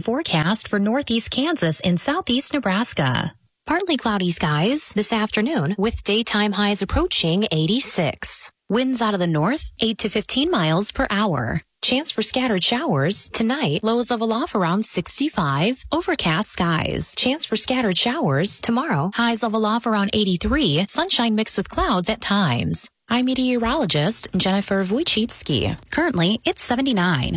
Forecast for northeast Kansas and southeast Nebraska. Partly cloudy skies this afternoon with daytime highs approaching 86. Winds out of the north, 8 to 15 miles per hour. Chance for scattered showers. Tonight, lows level off around 65. Overcast skies. Chance for scattered showers. Tomorrow, highs level off around 83. Sunshine mixed with clouds at times. I'm meteorologist Jennifer Wojcicki. Currently, it's 79.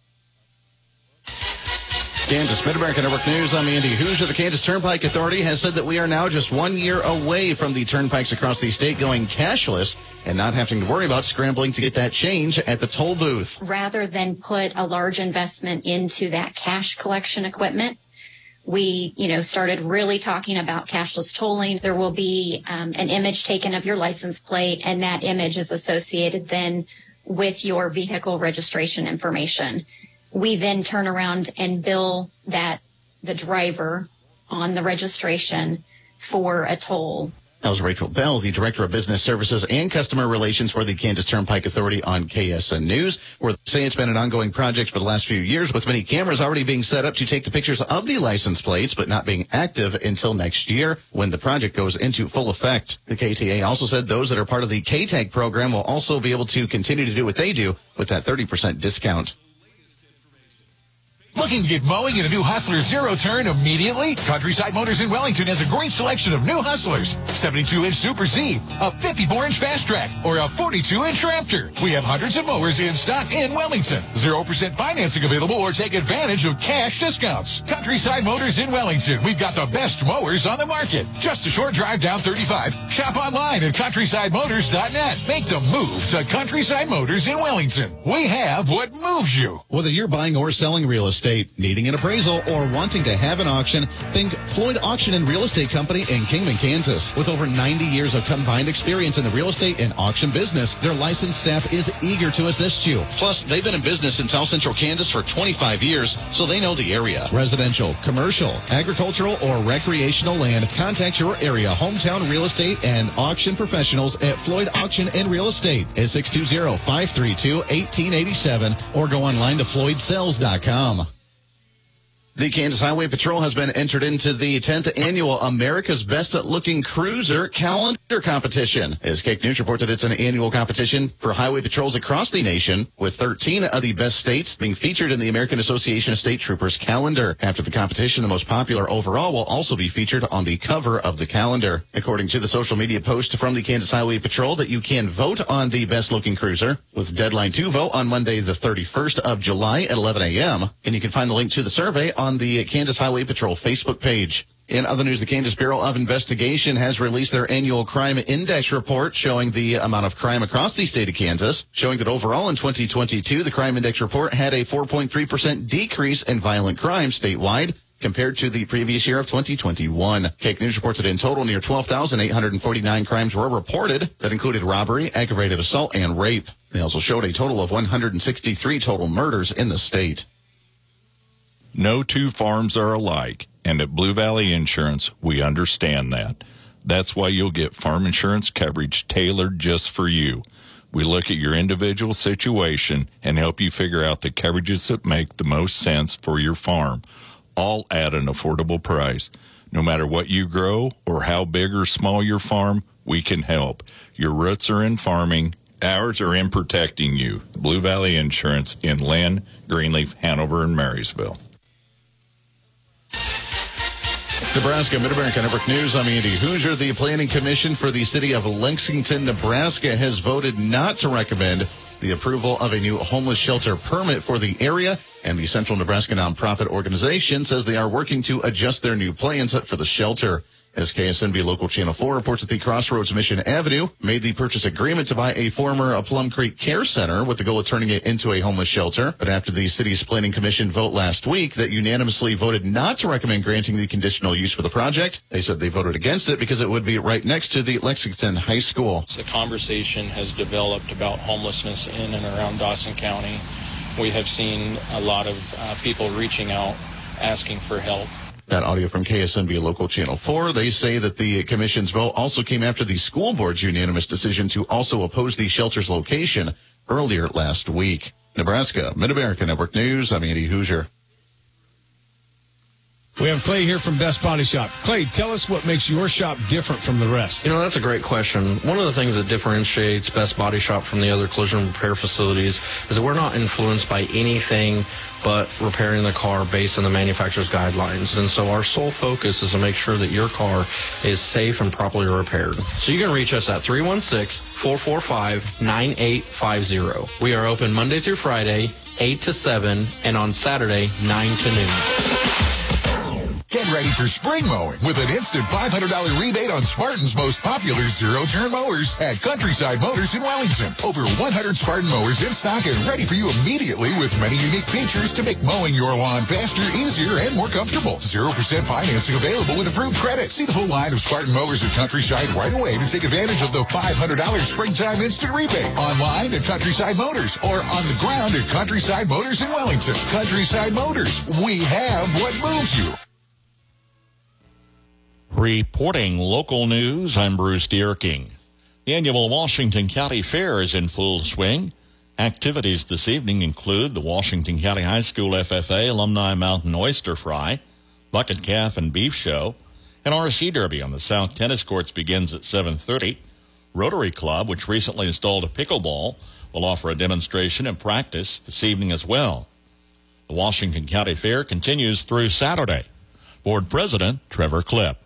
Kansas Mid-America Network News. I'm Andy Hoosier. The Kansas Turnpike Authority has said that we are now just 1 year away from the turnpikes across the state going cashless and not having to worry about scrambling to get that change at the toll booth. Rather than put a large investment into that cash collection equipment, we, started really talking about cashless tolling. There will be an image taken of your license plate, and that image is associated then with your vehicle registration information. We then turn around and bill the driver on the registration for a toll. That was Rachel Bell, the Director of Business Services and Customer Relations for the Kansas Turnpike Authority on KSN News, where they say it's been an ongoing project for the last few years, with many cameras already being set up to take the pictures of the license plates, but not being active until next year when the project goes into full effect. The KTA also said those that are part of the K-Tag program will also be able to continue to do what they do with that 30% discount. Looking to get mowing in a new Hustler Zero Turn immediately? Countryside Motors in Wellington has a great selection of new Hustlers. 72-inch Super Z, a 54-inch Fast Track, or a 42-inch Raptor. We have hundreds of mowers in stock in Wellington. 0% financing available, or take advantage of cash discounts. Countryside Motors in Wellington. We've got the best mowers on the market. Just a short drive down 35. Shop online at countrysidemotors.net. Make the move to Countryside Motors in Wellington. We have what moves you. Whether you're buying or selling real estate, needing an appraisal, or wanting to have an auction, think Floyd Auction and Real Estate Company in Kingman, Kansas. With over 90 years of combined experience in the real estate and auction business, their licensed staff is eager to assist you. Plus, they've been in business in South Central Kansas for 25 years, so they know the area. Residential, commercial, agricultural, or recreational land, contact your area hometown real estate and auction professionals at Floyd Auction and Real Estate at 620-532-1887 or go online to floydsales.com. The Kansas Highway Patrol has been entered into the 10th annual America's Best Looking Cruiser calendar competition. As Cake News reported, it's an annual competition for highway patrols across the nation, with 13 of the best states being featured in the American Association of State Troopers calendar. After the competition, the most popular overall will also be featured on the cover of the calendar. According to the social media post from the Kansas Highway Patrol, that you can vote on the best looking cruiser, with deadline to vote on Monday the 31st of July at 11 a.m. And you can find the link to the survey on the Kansas Highway Patrol Facebook page. In other news, the Kansas Bureau of Investigation has released their annual crime index report showing the amount of crime across the state of Kansas, showing that overall in 2022, the crime index report had a 4.3% decrease in violent crime statewide compared to the previous year of 2021. Cake News reports that in total, near 12,849 crimes were reported. That included robbery, aggravated assault, and rape. They also showed a total of 163 total murders in the state. No two farms are alike, and at Blue Valley Insurance, we understand that. That's why you'll get farm insurance coverage tailored just for you. We look at your individual situation and help you figure out the coverages that make the most sense for your farm, all at an affordable price. No matter what you grow or how big or small your farm, we can help. Your roots are in farming. Ours are in protecting you. Blue Valley Insurance in Lynn, Greenleaf, Hanover, and Marysville. Nebraska Mid-America Network News. I'm Andy Hoosier. The Planning Commission for the city of Lexington, Nebraska has voted not to recommend the approval of a new homeless shelter permit for the area, and the Central Nebraska nonprofit organization says they are working to adjust their new plans for the shelter. As KSNB Local Channel 4 reports that the Crossroads Mission Avenue made the purchase agreement to buy a former Plum Creek Care Center with the goal of turning it into a homeless shelter. But after the city's planning commission vote last week that unanimously voted not to recommend granting the conditional use for the project, they said they voted against it because it would be right next to the Lexington High School. The conversation has developed about homelessness in and around Dawson County. We have seen a lot of people reaching out, asking for help. That audio from KSNB Local Channel 4. They say that the commission's vote also came after the school board's unanimous decision to also oppose the shelter's location earlier last week. Nebraska Mid-America Network News. I'm Andy Hoosier. We have Clay here from Best Body Shop. Clay, tell us what makes your shop different from the rest. That's a great question. One of the things that differentiates Best Body Shop from the other collision repair facilities is that we're not influenced by anything but repairing the car based on the manufacturer's guidelines. And so our sole focus is to make sure that your car is safe and properly repaired. So you can reach us at 316-445-9850. We are open Monday through Friday, 8 to 7, and on Saturday, 9 to noon. Get ready for spring mowing with an instant $500 rebate on Spartan's most popular zero-turn mowers at Countryside Motors in Wellington. Over 100 Spartan mowers in stock and ready for you immediately with many unique features to make mowing your lawn faster, easier, and more comfortable. 0% financing available with approved credit. See the full line of Spartan mowers at Countryside right away to take advantage of the $500 springtime instant rebate. Online at Countryside Motors or on the ground at Countryside Motors in Wellington. Countryside Motors. We have what moves you. Reporting local news, I'm Bruce Dierking. The annual Washington County Fair is in full swing. Activities this evening include the Washington County High School FFA Alumni Mountain Oyster Fry, Bucket Calf and Beef Show, and RC Derby on the South Tennis Courts begins at 7:30. Rotary Club, which recently installed a pickleball, will offer a demonstration and practice this evening as well. The Washington County Fair continues through Saturday. Board President Trevor Klipp.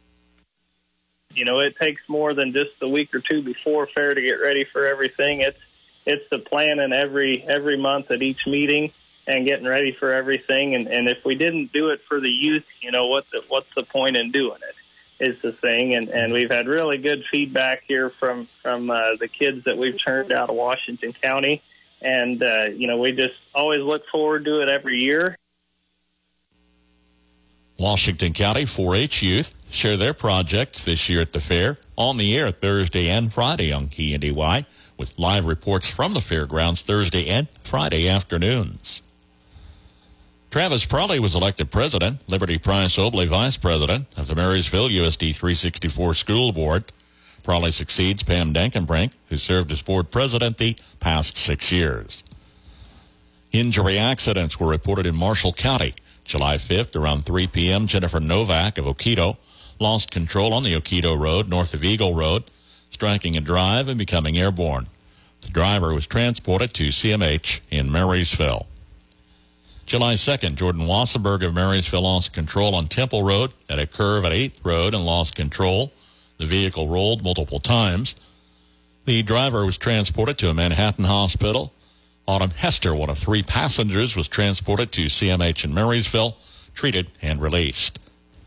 It takes more than just a week or two before fair to get ready for everything. It's the planning every month at each meeting and getting ready for everything. And if we didn't do it for the youth, what's the point in doing it is the thing. And we've had really good feedback here from the kids that we've turned out of Washington County. And, we just always look forward to it every year. Washington County 4-H youth share their projects this year at the fair on the air Thursday and Friday on KNDY with live reports from the fairgrounds Thursday and Friday afternoons. Travis Prawley was elected president, Liberty Price Obley vice president of the Marysville USD 364 School Board. Prawley succeeds Pam Dankenbrink, who served as board president the past 6 years. Injury accidents were reported in Marshall County. July 5th, around 3 p.m., Jennifer Novak of Oquito lost control on the Oquito Road north of Eagle Road, striking a drive and becoming airborne. The driver was transported to CMH in Marysville. July 2nd, Jordan Wassenberg of Marysville lost control on Temple Road at a curve at 8th Road and lost control. The vehicle rolled multiple times. The driver was transported to a Manhattan hospital. Autumn Hester, one of 3 passengers, was transported to CMH in Marysville, treated and released.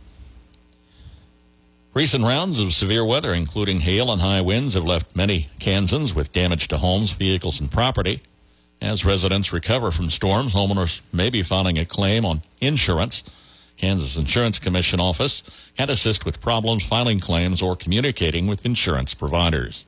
Recent rounds of severe weather, including hail and high winds, have left many Kansans with damage to homes, vehicles, and property. As residents recover from storms, homeowners may be filing a claim on insurance. Kansas Insurance Commission office can assist with problems filing claims or communicating with insurance providers.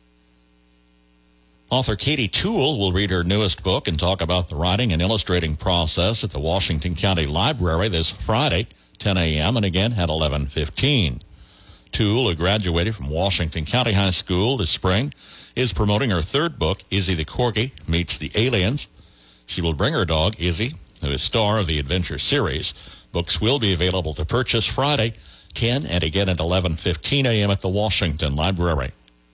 Author Katie Toole will read her newest book and talk about the writing and illustrating process at the Washington County Library this Friday, 10 a.m., and again at 11:15. Toole, who graduated from Washington County High School this spring, is promoting her third book, Izzy the Corgi Meets the Aliens. She will bring her dog, Izzy, who is star of the adventure series. Books will be available to purchase Friday, 10 and again at 11:15 a.m. at the Washington Library.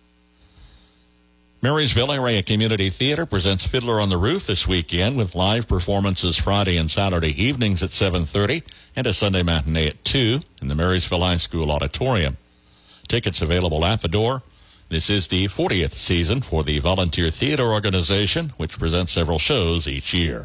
Marysville Area Community Theater presents Fiddler on the Roof this weekend with live performances Friday and Saturday evenings at 7:30 and a Sunday matinee at 2 in the Marysville High School Auditorium. Tickets available at the door. This is the 40th season for the Volunteer Theater Organization, which presents several shows each year.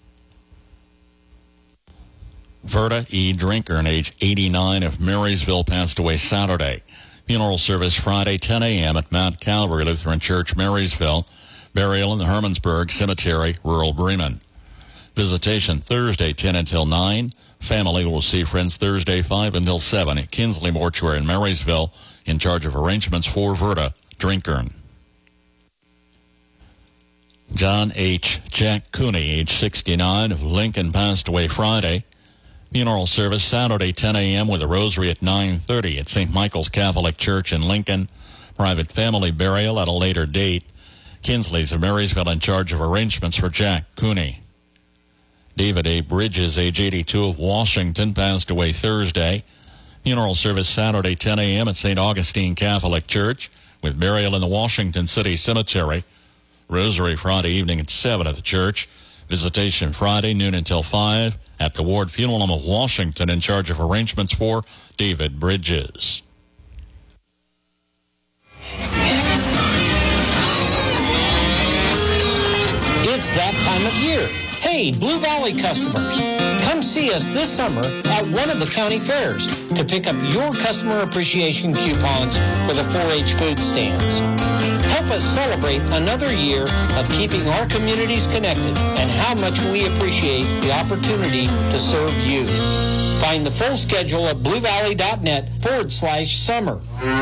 Verda E. Drinkern, age 89, of Marysville, passed away Saturday. Funeral service Friday, 10 a.m. at Mount Calvary Lutheran Church, Marysville. Burial in the Hermansburg Cemetery, rural Bremen. Visitation Thursday, 10 until 9. Family will see friends Thursday, 5 until 7 at Kinsley Mortuary in Marysville, in charge of arrangements for Verda Drinkern. John H. Jack Cooney, age 69, of Lincoln, passed away Friday. Funeral service Saturday, 10 a.m. with a rosary at 9:30 at St. Michael's Catholic Church in Lincoln. Private family burial at a later date. Kinsley's of Marysville in charge of arrangements for Jack Cooney. David A. Bridges, age 82, of Washington, passed away Thursday. Funeral service Saturday, 10 a.m. at St. Augustine Catholic Church, with burial in the Washington City Cemetery. Rosary Friday evening at 7 at the church. Visitation Friday, noon until 5 at the Ward Funeral Home of Washington, in charge of arrangements for David Bridges. It's that time of year. Hey, Blue Valley customers, come see us this summer at one of the county fairs to pick up your customer appreciation coupons for the 4-H food stands. Help us celebrate another year of keeping our communities connected and how much we appreciate the opportunity to serve you. Find the full schedule at bluevalley.net/summer.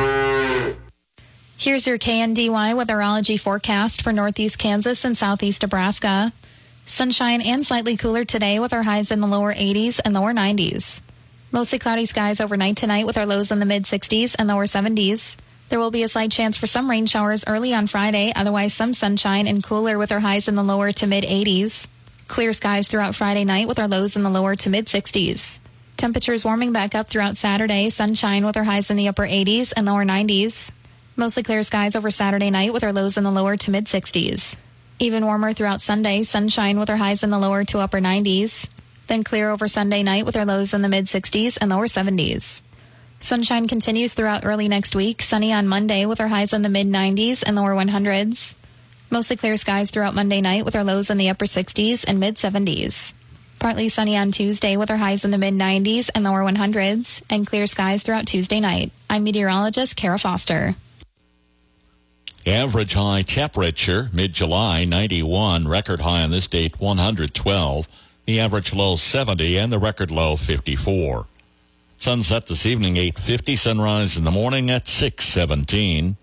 Here's your KNDY weatherology forecast for northeast Kansas and southeast Nebraska. Sunshine and slightly cooler today with our highs in the lower 80s and lower 90s. Mostly cloudy skies overnight tonight with our lows in the mid-60s and lower 70s. There will be a slight chance for some rain showers early on Friday, otherwise some sunshine and cooler with our highs in the lower to mid-80s. Clear skies throughout Friday night with our lows in the lower to mid-60s. Temperatures warming back up throughout Saturday, sunshine with our highs in the upper 80s and lower 90s. Mostly clear skies over Saturday night with our lows in the lower to mid-60s. Even warmer throughout Sunday, sunshine with our highs in the lower to upper 90s. Then clear over Sunday night with our lows in the mid-60s and lower 70s. Sunshine continues throughout early next week, sunny on Monday with our highs in the mid-90s and lower 100s. Mostly clear skies throughout Monday night with our lows in the upper 60s and mid-70s. Partly sunny on Tuesday with our highs in the mid-90s and lower 100s, and clear skies throughout Tuesday night. I'm meteorologist Kara Foster. Average high temperature, mid-July, 91. Record high on this date, 112. The average low, 70, and the record low, 54. Sunset this evening, 8:50. Sunrise in the morning at 6:17.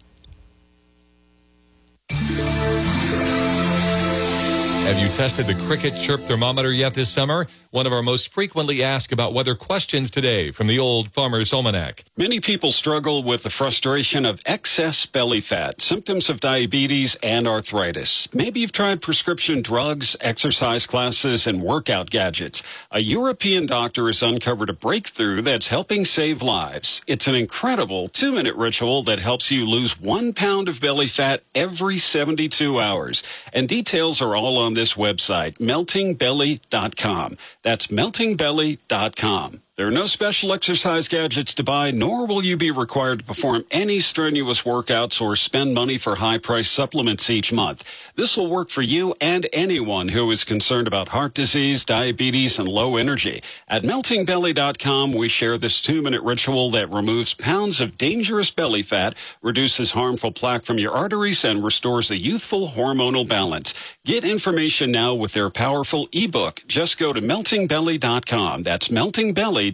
Have you tested the Cricket Chirp thermometer yet this summer? One of our most frequently asked about weather questions today from the Old Farmer's Almanac. Many people struggle with the frustration of excess belly fat, symptoms of diabetes and arthritis. Maybe you've tried prescription drugs, exercise classes, and workout gadgets. A European doctor has uncovered a breakthrough that's helping save lives. It's an incredible 2-minute ritual that helps you lose 1 pound of belly fat every 72 hours. And details are all on this website, meltingbelly.com. That's meltingbelly.com. There are no special exercise gadgets to buy, nor will you be required to perform any strenuous workouts or spend money for high-priced supplements each month. This will work for you and anyone who is concerned about heart disease, diabetes, and low energy. At meltingbelly.com, we share this 2-minute ritual that removes pounds of dangerous belly fat, reduces harmful plaque from your arteries, and restores a youthful hormonal balance. Get information now with their powerful ebook. Just go to meltingbelly.com. That's meltingbelly.com.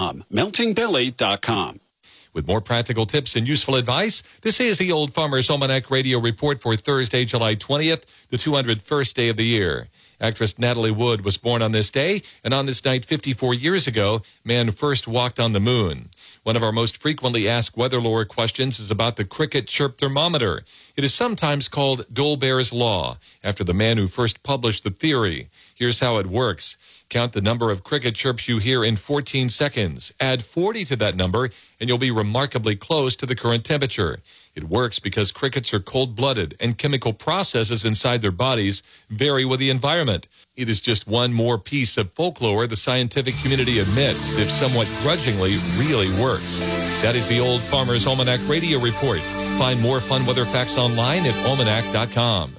meltingbelly.com. With more practical tips and useful advice, this is the Old Farmer's Almanac Radio Report for Thursday, July 20th, the 201st day of the year. Actress Natalie Wood was born on this day, and on this night 54 years ago, man first walked on the moon. One of our most frequently asked weather lore questions is about the Cricket Chirp thermometer. It is sometimes called Dolbear's Law, after the man who first published the theory. Here's how it works. Count the number of cricket chirps you hear in 14 seconds. Add 40 to that number, and you'll be remarkably close to the current temperature. It works because crickets are cold-blooded, and chemical processes inside their bodies vary with the environment. It is just one more piece of folklore the scientific community admits, if somewhat grudgingly, really works. That is the Old Farmer's Almanac Radio Report. Find more fun weather facts online at almanac.com.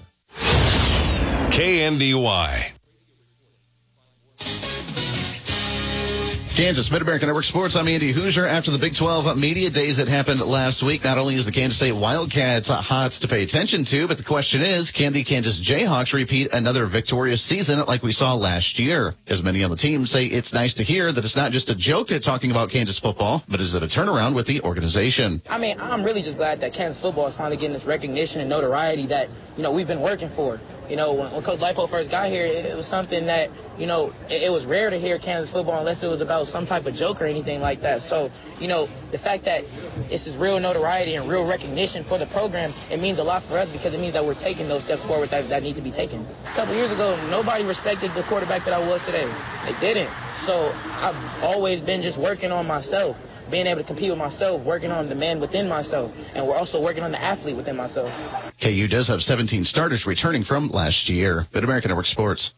KNDY. Kansas Mid-American Network Sports. I'm Andy Hoosier. After the Big 12 Media Days that happened last week, not only is the Kansas State Wildcats hot to pay attention to, but the question is, can the Kansas Jayhawks repeat another victorious season like we saw last year? As many on the team say, it's nice to hear that it's not just a joke at talking about Kansas football, but is it a turnaround with the organization? I mean, I'm really just glad that Kansas football is finally getting this recognition and notoriety that, we've been working for. You know, when Coach Leipold first got here, it was something that, you know, it was rare to hear Kansas football unless it was about some type of joke or anything like that. So, you know, the fact that this is real notoriety and real recognition for the program, it means a lot for us because it means that we're taking those steps forward that need to be taken. A couple years ago, nobody respected the quarterback that I was today. They didn't. So I've always been just working on myself, being able to compete with myself, working on the man within myself, and we're also working on the athlete within myself. KU does have 17 starters returning from last year. Mid-America Network Sports.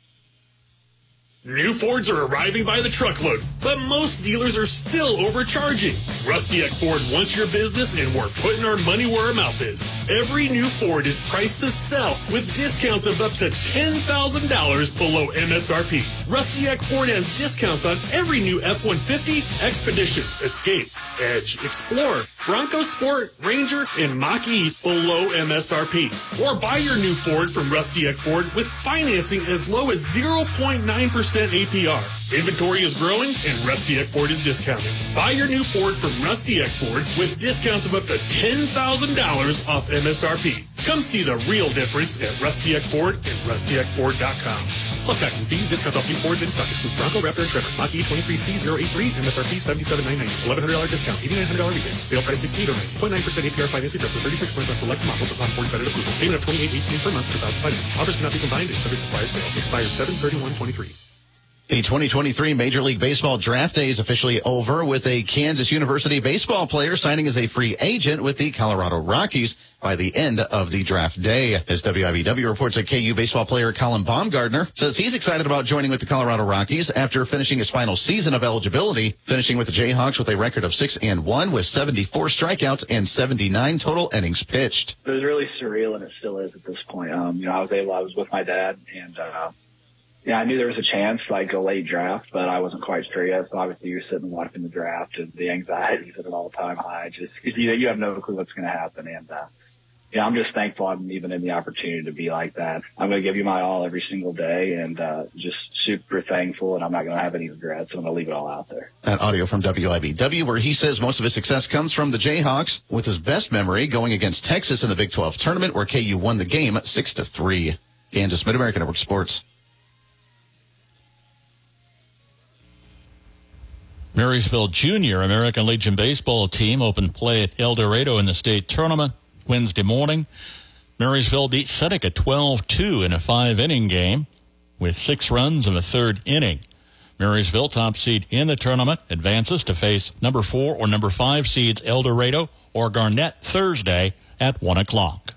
New Fords are arriving by the truckload, but most dealers are still overcharging. Rusty Eck Ford wants your business, and we're putting our money where our mouth is. Every new Ford is priced to sell with discounts of up to $10,000 below MSRP. Rusty Eck Ford has discounts on every new F-150, Expedition, Escape, Edge, Explorer, Bronco Sport, Ranger, and Mach-E below MSRP. Or buy your new Ford from Rusty Eck Ford with financing as low as 0.9% APR. Inventory is growing and Rusty Eck Ford is discounting. Buy your new Ford from Rusty Eck Ford with discounts of up to $10,000 off MSRP. Come see the real difference at Rusty Eck Ford and rustyeckford.com. Plus tax and fees, discounts off new Fords in stock. Excludes Bronco, Raptor, and Tremor. Mach-E 23C083, MSRP $77,990. $1,100 discount, $8,900 rebates. Sale price $6,890. 0.9% APR financing up to 36 months on select models upon Ford credit approval. Payment of $28.18 per month for 1,000 finance. Offers cannot be combined and subject to prior sale. Expires 7/31/23. The 2023 Major League Baseball Draft Day is officially over with a Kansas University baseball player signing as a free agent with the Colorado Rockies by the end of the draft day. As WIVW reports, that KU baseball player Colin Baumgartner says he's excited about joining with the Colorado Rockies after finishing his final season of eligibility, finishing with the Jayhawks with a record of 6-1 with 74 strikeouts and 79 total innings pitched. It was really surreal, and it still is at this point. I was with my dad, and I knew there was a chance I'd go late draft, but I wasn't quite sure yet. So obviously you're sitting watching the draft, and the anxiety's at an all-time high, just because you have no clue what's going to happen. And I'm just thankful I'm even in the opportunity to be like that. I'm going to give you my all every single day, and just super thankful, and I'm not going to have any regrets. I'm going to leave it all out there. That audio from WIBW, where he says most of his success comes from the Jayhawks, with his best memory going against Texas in the Big 12 tournament, where KU won the game 6-3. Kansas, Mid-America Network Sports. Marysville Junior American Legion baseball team opened play at El Dorado in the state tournament Wednesday morning. Marysville beat Seneca 12-2 in a 5-inning game with 6 runs in the third inning. Marysville, top seed in the tournament, advances to face number 4 or number 5 seeds El Dorado or Garnett Thursday at 1 o'clock.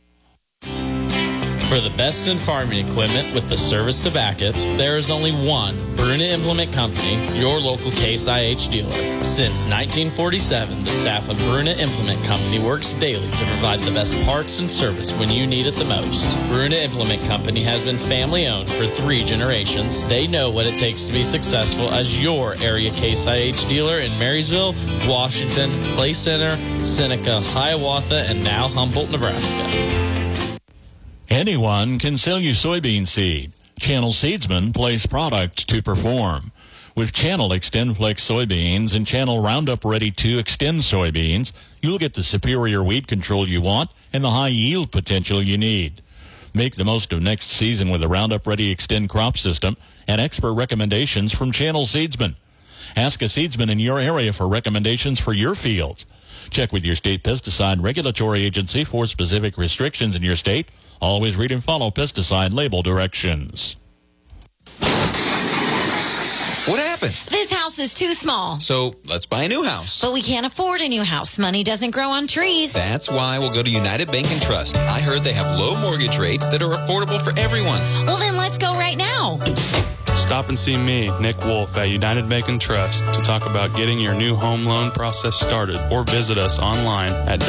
For the best in farming equipment with the service to back it, there is only one Bruna Implement Company, your local Case IH dealer. Since 1947, the staff of Bruna Implement Company works daily to provide the best parts and service when you need it the most. Bruna Implement Company has been family-owned for 3 generations. They know what it takes to be successful as your area Case IH dealer in Marysville, Washington, Clay Center, Seneca, Hiawatha, and now Humboldt, Nebraska. Anyone can sell you soybean seed. Channel Seedsman place product to perform. With Channel XtendFlex soybeans and Channel Roundup Ready 2 Xtend soybeans, you'll get the superior weed control you want and the high yield potential you need. Make the most of next season with the Roundup Ready Xtend crop system and expert recommendations from Channel Seedsman. Ask a seedsman in your area for recommendations for your fields. Check with your state pesticide regulatory agency for specific restrictions in your state. Always read and follow pesticide label directions. What happened? This house is too small. So let's buy a new house. But we can't afford a new house. Money doesn't grow on trees. That's why we'll go to United Bank and Trust. I heard they have low mortgage rates that are affordable for everyone. Well, then let's go right now. Stop and see me, Nick Wolf, at United Bank and Trust to talk about getting your new home loan process started, or visit us online at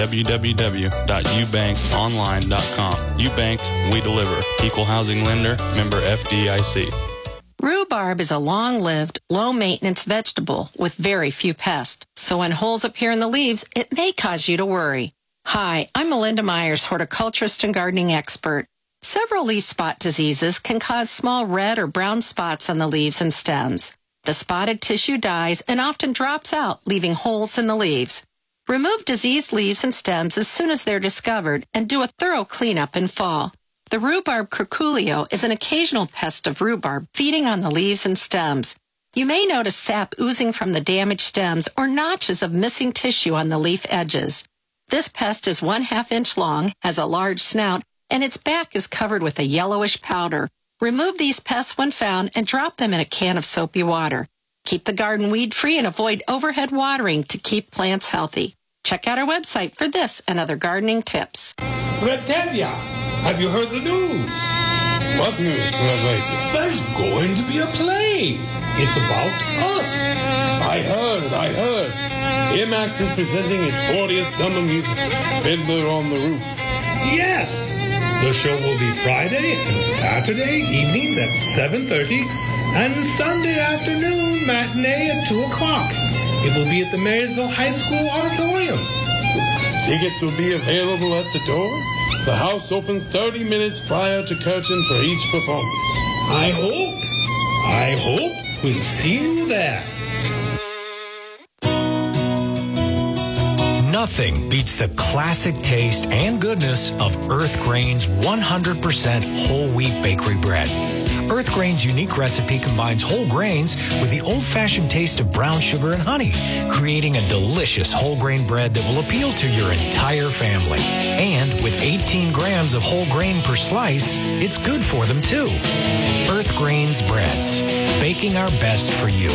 www.ubankonline.com. UBank, we deliver. Equal housing lender, member FDIC. Rhubarb is a long-lived, low-maintenance vegetable with very few pests. So when holes appear in the leaves, it may cause you to worry. Hi, I'm Melinda Myers, horticulturist and gardening expert. Several leaf spot diseases can cause small red or brown spots on the leaves and stems. The spotted tissue dies and often drops out, leaving holes in the leaves. Remove diseased leaves and stems as soon as they're discovered and do a thorough cleanup in fall. The rhubarb curculio is an occasional pest of rhubarb feeding on the leaves and stems. You may notice sap oozing from the damaged stems or notches of missing tissue on the leaf edges. This pest is 1/2 inch long, has a large snout, and its back is covered with a yellowish powder. Remove these pests when found and drop them in a can of soapy water. Keep the garden weed-free and avoid overhead watering to keep plants healthy. Check out our website for this and other gardening tips. Red Tevya, have you heard the news? What news, Red Lazy? There's going to be a play. It's about us. I heard. IMAC is presenting its 40th summer musical, Fiddler on the Roof. Yes. The show will be Friday and Saturday evenings at 7:30 and Sunday afternoon matinee at 2 o'clock. It will be at the Marysville High School Auditorium. Tickets will be available at the door. The house opens 30 minutes prior to curtain for each performance. I hope we'll see you there. Nothing beats the classic taste and goodness of Earth Grain's 100% whole wheat bakery bread. Earth Grain's unique recipe combines whole grains with the old-fashioned taste of brown sugar and honey, creating a delicious whole grain bread that will appeal to your entire family. And with 18 grams of whole grain per slice, it's good for them too. Earth Grain's breads, baking our best for you.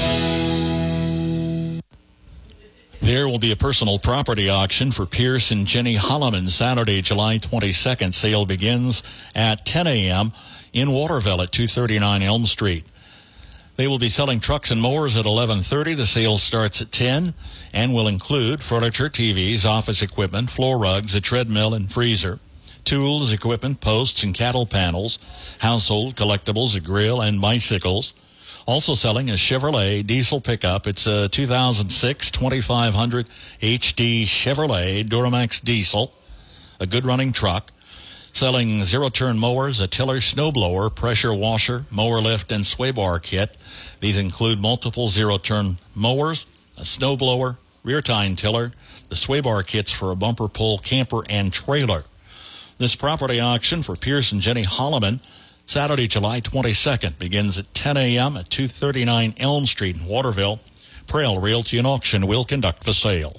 There will be a personal property auction for Pierce and Jenny Holloman Saturday, July 22nd. Sale begins at 10 a.m. in Waterville at 239 Elm Street. They will be selling trucks and mowers at 11:30. The sale starts at 10 and will include furniture, TVs, office equipment, floor rugs, a treadmill and freezer, tools, equipment, posts, and cattle panels, household collectibles, a grill, and bicycles. Also selling a Chevrolet diesel pickup. It's a 2006 2500 HD Chevrolet Duramax diesel, a good running truck. Selling zero-turn mowers, a tiller, snowblower, pressure washer, mower lift, and sway bar kit. These include multiple zero-turn mowers, a snowblower, rear tine tiller, the sway bar kits for a bumper pull, camper, and trailer. This property auction for Pierce and Jenny Holloman Saturday, July 22nd, begins at 10 a.m. at 239 Elm Street in Waterville. Prale Realty and Auction will conduct the sale.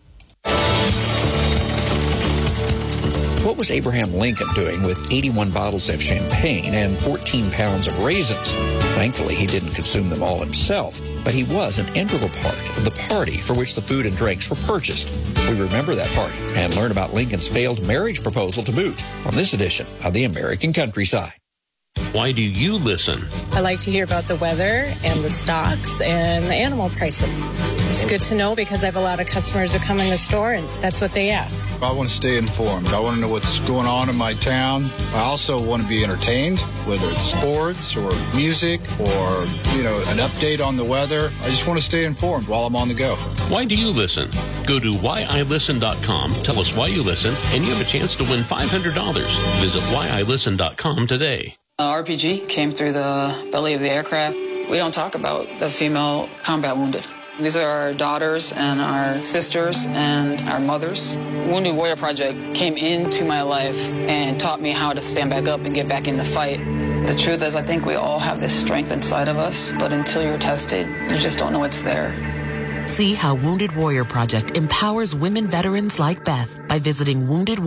What was Abraham Lincoln doing with 81 bottles of champagne and 14 pounds of raisins? Thankfully, he didn't consume them all himself, but he was an integral part of the party for which the food and drinks were purchased. We remember that party and learn about Lincoln's failed marriage proposal to boot on this edition of The American Countryside. Why do you listen? I like to hear about the weather and the stocks and the animal prices. It's good to know because I have a lot of customers who come in the store and that's what they ask. I want to stay informed. I want to know what's going on in my town. I also want to be entertained, whether it's sports or music or, an update on the weather. I just want to stay informed while I'm on the go. Why do you listen? Go to whyilisten.com, tell us why you listen, and you have a chance to win $500. Visit whyilisten.com today. RPG came through the belly of the aircraft. We don't talk about the female combat wounded. These are our daughters and our sisters and our mothers. Wounded Warrior Project came into my life and taught me how to stand back up and get back in the fight. The truth is, I think we all have this strength inside of us, but until you're tested, you just don't know it's there. See how Wounded Warrior Project empowers women veterans like Beth by visiting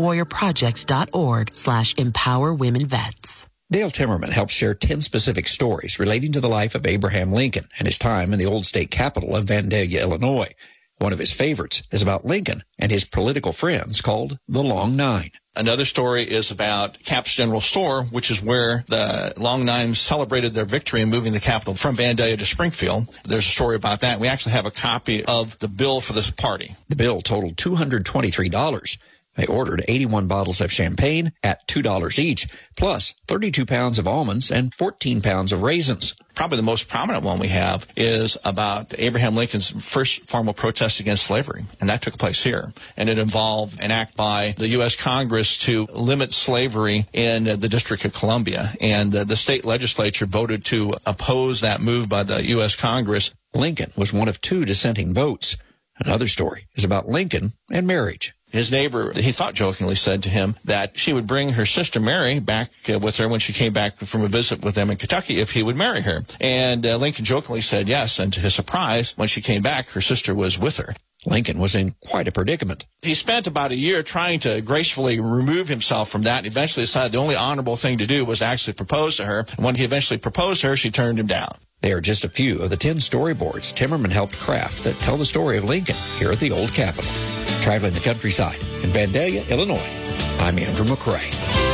woundedwarriorproject.org/empowerwomenvets. Dale Timmerman helps share 10 specific stories relating to the life of Abraham Lincoln and his time in the old state capital of Vandalia, Illinois. One of his favorites is about Lincoln and his political friends called the Long Nine. Another story is about Cap's General Store, which is where the Long Nine celebrated their victory in moving the capital from Vandalia to Springfield. There's a story about that. We actually have a copy of the bill for this party. The bill totaled $223. They ordered 81 bottles of champagne at $2 each, plus 32 pounds of almonds and 14 pounds of raisins. Probably the most prominent one we have is about Abraham Lincoln's first formal protest against slavery, and that took place here. And it involved an act by the U.S. Congress to limit slavery in the District of Columbia, and the state legislature voted to oppose that move by the U.S. Congress. Lincoln was one of 2 dissenting votes. Another story is about Lincoln and marriage. His neighbor, he thought jokingly, said to him that she would bring her sister Mary back with her when she came back from a visit with them in Kentucky if he would marry her. And Lincoln jokingly said yes, and to his surprise, when she came back, her sister was with her. Lincoln was in quite a predicament. He spent about a year trying to gracefully remove himself from that and eventually decided the only honorable thing to do was actually propose to her. And when he eventually proposed to her, she turned him down. They are just a few of the 10 storyboards Timmerman helped craft that tell the story of Lincoln here at the Old Capitol. Traveling the countryside in Vandalia, Illinois, I'm Andrew McCrae.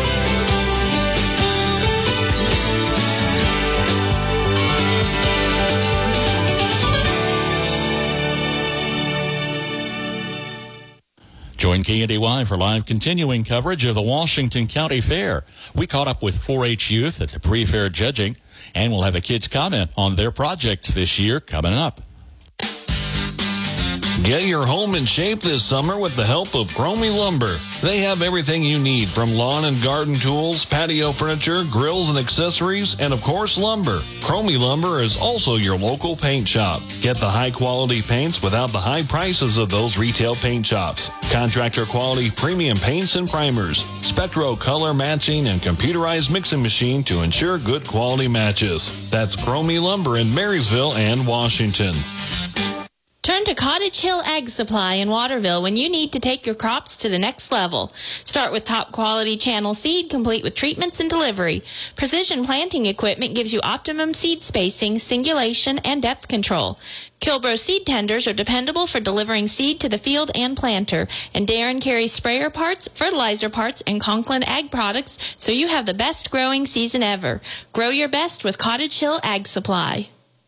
Join KNDY for live continuing coverage of the Washington County Fair. We caught up with 4-H youth at the pre-fair judging, and we'll have a kid's comment on their projects this year coming up. Get your home in shape this summer with the help of Cromie Lumber. They have everything you need from lawn and garden tools, patio furniture, grills and accessories, and of course lumber. Cromie Lumber is also your local paint shop. Get the high quality paints without the high prices of those retail paint shops. Contractor quality premium paints and primers. Spectro color matching and computerized mixing machine to ensure good quality matches. That's Cromie Lumber in Marysville and Washington. Turn to Cottage Hill Ag Supply in Waterville when you need to take your crops to the next level. Start with top quality channel seed complete with treatments and delivery. Precision planting equipment gives you optimum seed spacing, singulation, and depth control. Kilbro seed tenders are dependable for delivering seed to the field and planter. And Darren carries sprayer parts, fertilizer parts, and Conklin Ag products so you have the best growing season ever. Grow your best with Cottage Hill Ag Supply.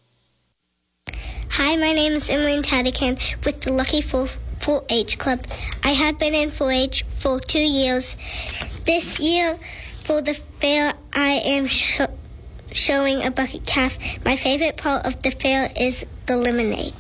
Hi, my name is Emily Tadican with the Lucky 4-H Club. I have been in 4-H for 2 years. This year, for the fair, I am showing a bucket calf. My favorite part of the fair is the lemonade.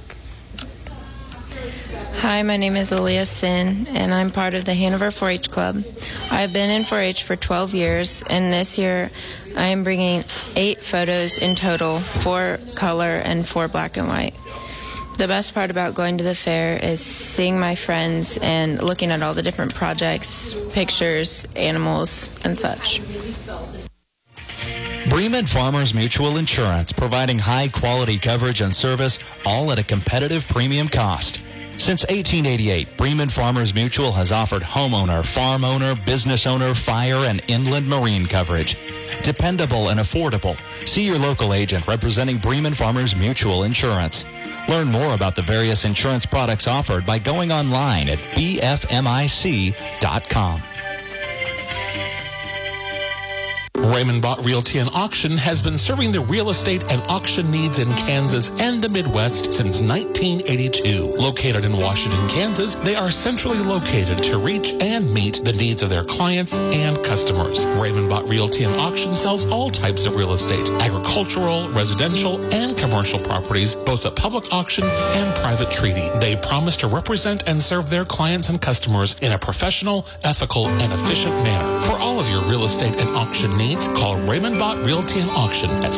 Hi, my name is Aaliyah Sin, and I'm part of the Hanover 4-H Club. I've been in 4-H for 12 years, and this year I am bringing 8 photos in total, 4 color and 4 black and white. The best part about going to the fair is seeing my friends and looking at all the different projects, pictures, animals, and such. Bremen Farmers Mutual Insurance, providing high-quality coverage and service, all at a competitive premium cost. Since 1888, Bremen Farmers Mutual has offered homeowner, farm owner, business owner, fire, and inland marine coverage. Dependable and affordable. See your local agent representing Bremen Farmers Mutual Insurance. Learn more about the various insurance products offered by going online at bfmic.com. Raymond Bott Realty and Auction has been serving the real estate and auction needs in Kansas and the Midwest since 1982. Located in Washington, Kansas, they are centrally located to reach and meet the needs of their clients and customers. Raymond Bott Realty and Auction sells all types of real estate, agricultural, residential, and commercial properties, both at public auction and private treaty. They promise to represent and serve their clients and customers in a professional, ethical, and efficient manner. For all of your real estate and auction needs, call Raymond Bott Realty and Auction at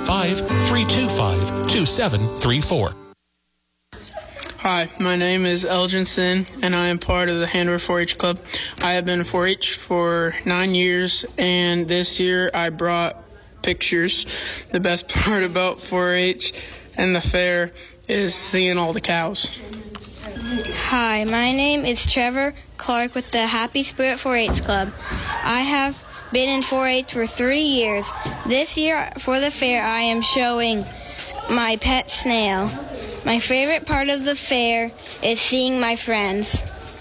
785-325-2734. Hi, my name is Elgin Sin, and I am part of the Hanover 4-H Club. I have been in 4-H for 9 years, and this year I brought pictures. The best part about 4-H and the fair is seeing all the cows. Hi, my name is Trevor Clark with the Happy Spirit 4-H Club. I have been in 4-H for 3 years. This year for the fair, I am showing my pet snail. My favorite part of the fair is seeing my friends.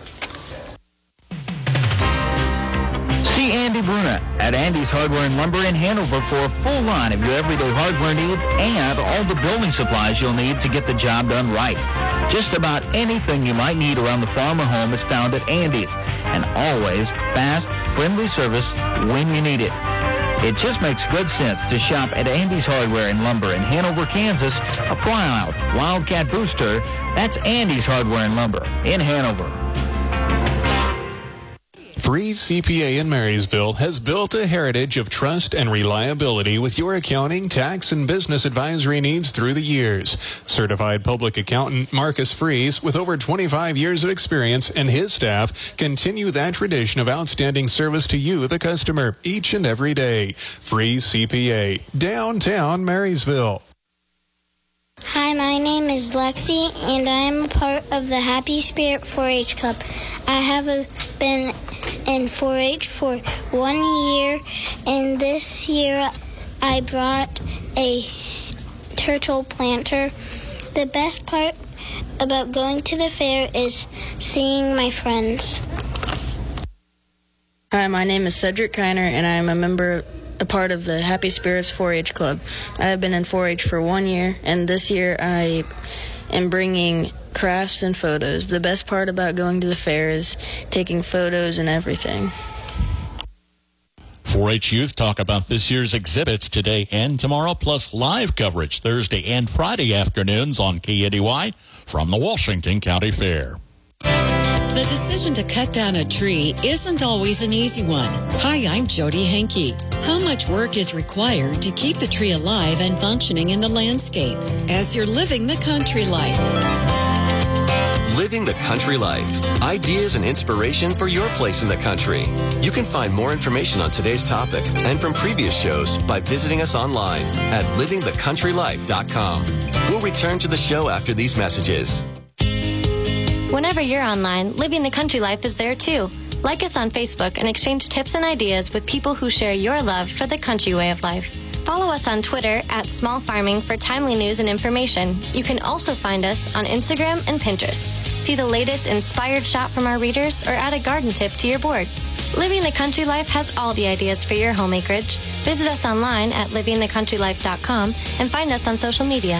See Andy Bruna at Andy's Hardware and Lumber in Hanover for a full line of your everyday hardware needs and all the building supplies you'll need to get the job done right. Just about anything you might need around the farm or home is found at Andy's, and always fast, friendly service when you need it. It just makes good sense to shop at Andy's Hardware and Lumber in Hanover, Kansas, a proud Wildcat booster. That's Andy's Hardware and Lumber in Hanover. Freeze CPA in Marysville has built a heritage of trust and reliability with your accounting, tax, and business advisory needs through the years. Certified public accountant Marcus Freeze, with over 25 years of experience, and his staff continue that tradition of outstanding service to you, the customer, each and every day. Freeze CPA, downtown Marysville. Hi, my name is Lexi, and I am a part of the Happy Spirit 4-H Club. I have been in 4-H for 1 year, and this year I brought a turtle planter. The best part about going to the fair is seeing my friends. Hi, my name is Cedric Kiner, and I am a part of the Happy Spirits 4-H Club. I have been in 4-H for 1 year, and this year I am bringing crafts and photos. The best part about going to the fair is taking photos and everything. 4-H Youth talk about this year's exhibits today and tomorrow, plus live coverage Thursday and Friday afternoons on KNDY from the Washington County Fair. The decision to cut down a tree isn't always an easy one. Hi, I'm Jody Henke. How much work is required to keep the tree alive and functioning in the landscape as you're living the country life? Living the Country Life. Ideas and inspiration for your place in the country. You can find more information on today's topic and from previous shows by visiting us online at livingthecountrylife.com. We'll return to the show after these messages. Whenever you're online, Living the Country Life is there too. Like us on Facebook and exchange tips and ideas with people who share your love for the country way of life. Follow us on Twitter at Small Farming for timely news and information. You can also find us on Instagram and Pinterest. See the latest inspired shot from our readers or add a garden tip to your boards. Living the Country Life has all the ideas for your home acreage. Visit us online at livingthecountrylife.com and find us on social media.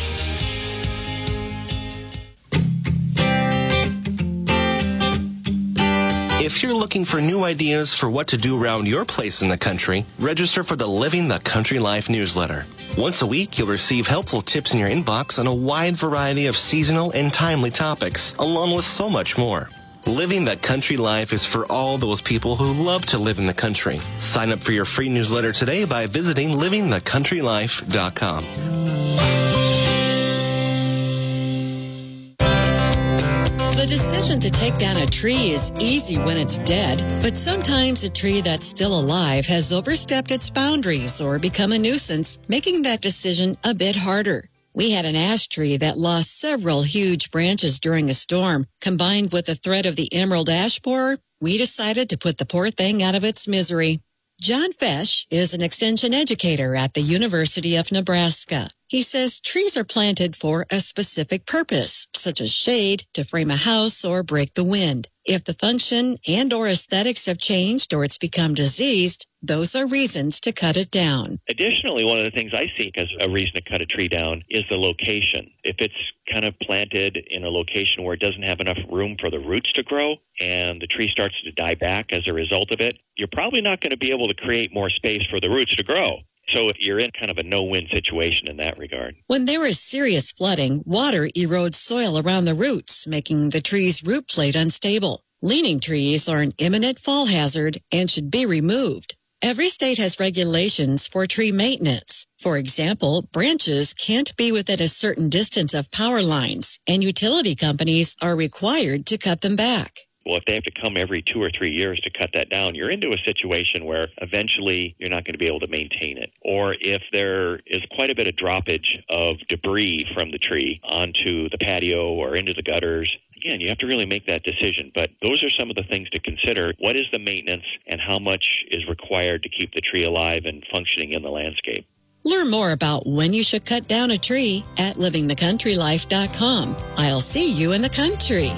If you're looking for new ideas for what to do around your place in the country, register for the Living the Country Life newsletter. Once a week, you'll receive helpful tips in your inbox on a wide variety of seasonal and timely topics, along with so much more. Living the Country Life is for all those people who love to live in the country. Sign up for your free newsletter today by visiting livingthecountrylife.com. The decision to take down a tree is easy when it's dead, but sometimes a tree that's still alive has overstepped its boundaries or become a nuisance, making that decision a bit harder. We had an ash tree that lost several huge branches during a storm. Combined with the threat of the emerald ash borer, we decided to put the poor thing out of its misery. John Fesh is an extension educator at the University of Nebraska. He says trees are planted for a specific purpose, such as shade, to frame a house, or break the wind. If the function and or aesthetics have changed or it's become diseased, those are reasons to cut it down. Additionally, one of the things I see as a reason to cut a tree down is the location. If it's kind of planted in a location where it doesn't have enough room for the roots to grow and the tree starts to die back as a result of it, you're probably not going to be able to create more space for the roots to grow. So you're in kind of a no-win situation in that regard. When there is serious flooding, water erodes soil around the roots, making the tree's root plate unstable. Leaning trees are an imminent fall hazard and should be removed. Every state has regulations for tree maintenance. For example, branches can't be within a certain distance of power lines, and utility companies are required to cut them back. Well, if they have to come every 2 or 3 years to cut that down, you're into a situation where eventually you're not going to be able to maintain it. Or if there is quite a bit of droppage of debris from the tree onto the patio or into the gutters, again, you have to really make that decision. But those are some of the things to consider. What is the maintenance and how much is required to keep the tree alive and functioning in the landscape? Learn more about when you should cut down a tree at livingthecountrylife.com. I'll see you in the country.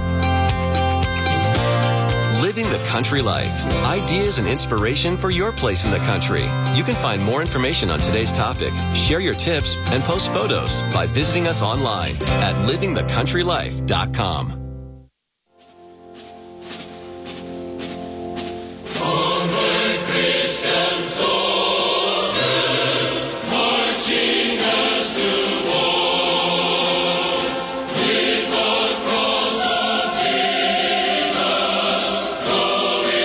Living the Country Life. Ideas and inspiration for your place in the country. You can find more information on today's topic, share your tips, and post photos by visiting us online at livingthecountrylife.com. Onward, Christian soldiers, marching us to war, with the cross of Jesus, going